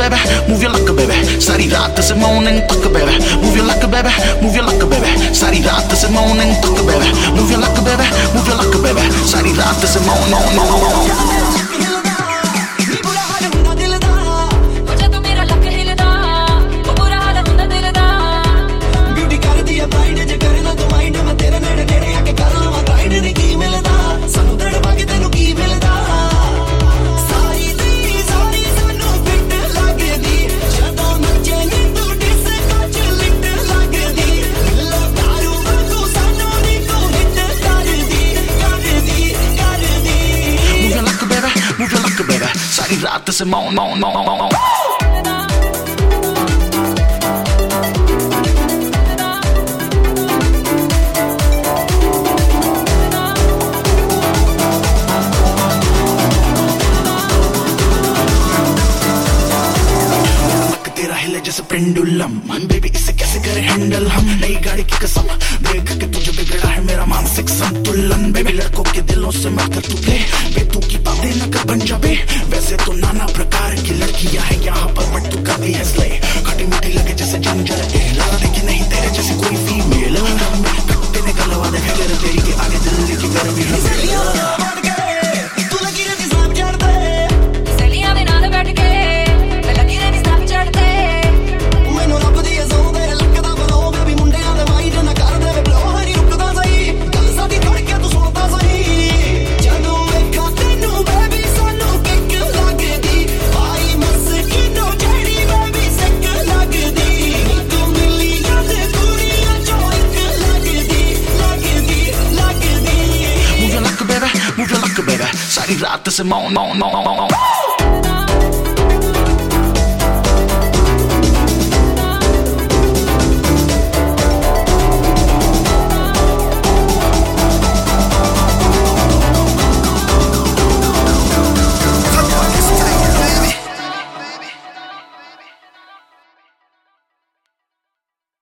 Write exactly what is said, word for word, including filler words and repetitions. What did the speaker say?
baby, move your luck, baby. सारी रात से morning तक, baby. Move your luck, baby, move your luck, baby. सारी रात से morning तक, baby. Move your luck, baby, move your luck, baby. सारी रात से morning. सारी रात से मौन मौन मौन मौन तेरा हिले जैसे पेंडुलम बेबी इसे कैसे करे हैंडल हम नई गाड़ी की कसम देख के तुझे बिगड़ा है मेरा मानसिक संतुलन बेबी लड़कों के दिलों से मत कर तू प्ले बे तू की बातें न कर बन जाबे वैसे तो नाना प्रकार की लड़कियां हैं यहाँ पर बट तू कर दी है स्ले खटी मीठी लगे जैसे जिंजर लगा देखी नहीं तेरे जैसे कोई फीमेल तेरे गलवा देखे तेरे तेरी के आगे दिल्ली की गर्मी है सारी रात से मौन मौन मौन मौन